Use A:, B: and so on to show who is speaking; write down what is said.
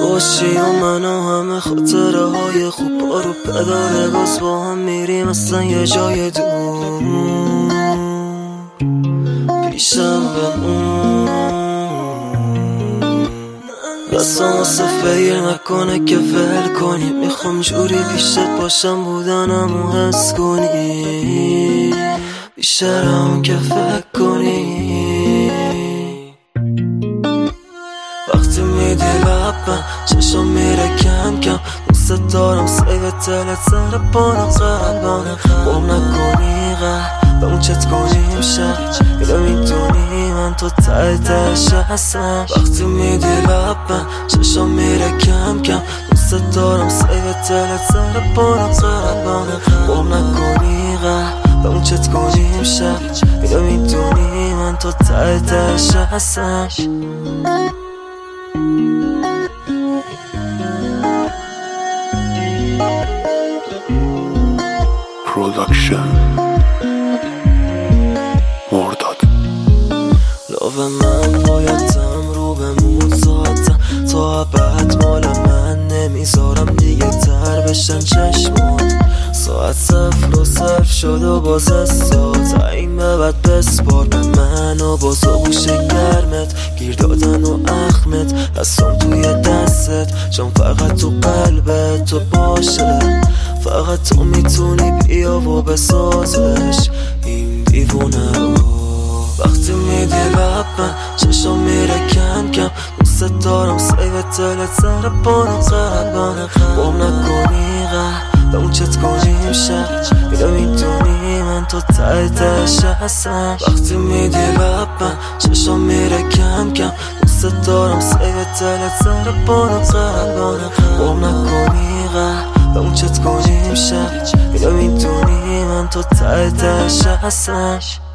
A: باشی و من و همه خاطره های خوب بارو پداره باز با هم میریم اصلا یه جای دور پیشم بمون دستم واسه فیر نکنه که ول کنی میخوام جوری پیشت باشم بودنمو حس کنی بیشترم که فکر کنی وقتی میدی لبم چشم میره کم کم دوست دارم سیو تلت سر پانم قلبم قوم نکنی به اون چت کنیم شب اینو میدونی من تو ته تهش هستم وقتی میدی لبم چشم میره کم کم دوست دارم سیو تلت سر پانم قلبم قوم نکنی به اون چت کنیم شب اینو میدونی من تو ته تهش هستم
B: پروداکشن مرداد
A: لاو من بایدم رو بمون ساعتم تا ابد مال من نمیذارم دیگه تر بشن چشمات ساعت 0 شد و باز استاد این به بعد بسپار به من و باز و گوش گرمت گیر دادن و اخمت دستم توی دستت چون فقط تو قلبت تو باشه فقط تو میتونی بیا و بسازش این دیوونه رو وقتی میدی لبم چشم میره کم کم دوست دارم سیو تلت سر پانم قلبم قوم نکنی به اون چت کنیم شب اینو میدونی من تو ته تهش هستم وقتی میدی لبم چشم میره کم کم دوست دارم سیو تلت سر پانم قلبم قوم نکنی به اون چت کنیم شب اینو میدونی من تو ته تهش هستم